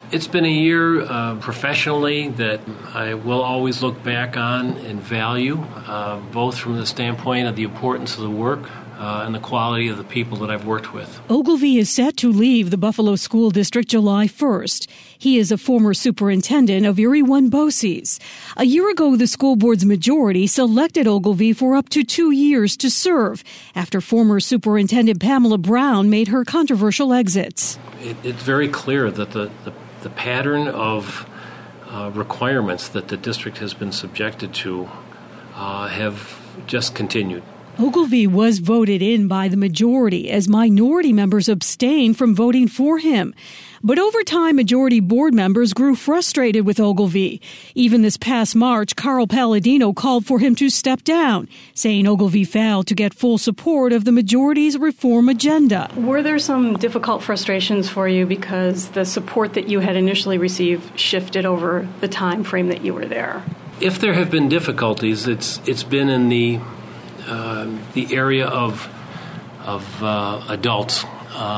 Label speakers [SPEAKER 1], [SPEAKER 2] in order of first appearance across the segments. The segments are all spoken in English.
[SPEAKER 1] It's been a year professionally that I will always look back on and value, both from the standpoint of the importance of the work and the quality of the people that I've worked with.
[SPEAKER 2] Ogilvie is set to leave the Buffalo School District July 1st. He is a former superintendent of Erie 1 BOCES. A year ago, the school board's majority selected Ogilvie for up to 2 years to serve after former Superintendent Pamela Brown made her controversial exits.
[SPEAKER 1] It's very clear that the pattern of requirements that the district has been subjected to have just continued.
[SPEAKER 2] Ogilvie was voted in by the majority as minority members abstained from voting for him. But over time, majority board members grew frustrated with Ogilvie. Even this past March, Carl Palladino called for him to step down, saying Ogilvie failed to get full support of the majority's reform agenda.
[SPEAKER 3] Were there some difficult frustrations for you because the support that you had initially received shifted over the time frame that you were there?
[SPEAKER 1] If there have been difficulties, it's been in the area of adults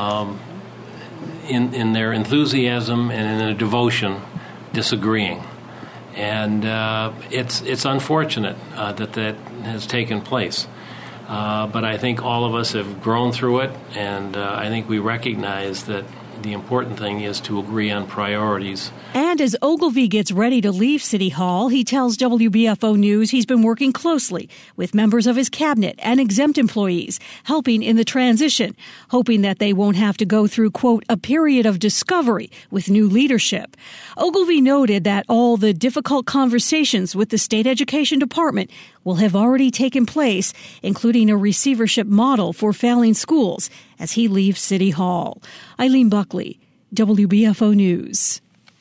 [SPEAKER 1] in their enthusiasm and in their devotion disagreeing, and it's unfortunate that has taken place. But I think all of us have grown through it, and I think we recognize that the important thing is to agree on priorities.
[SPEAKER 2] And as Ogilvie gets ready to leave City Hall, he tells WBFO News he's been working closely with members of his cabinet and exempt employees, helping in the transition, hoping that they won't have to go through, quote, a period of discovery with new leadership. Ogilvie noted that all the difficult conversations with the state education department will have already taken place, including a receivership model for failing schools as he leaves City Hall. Eileen Buckley, WBFO News.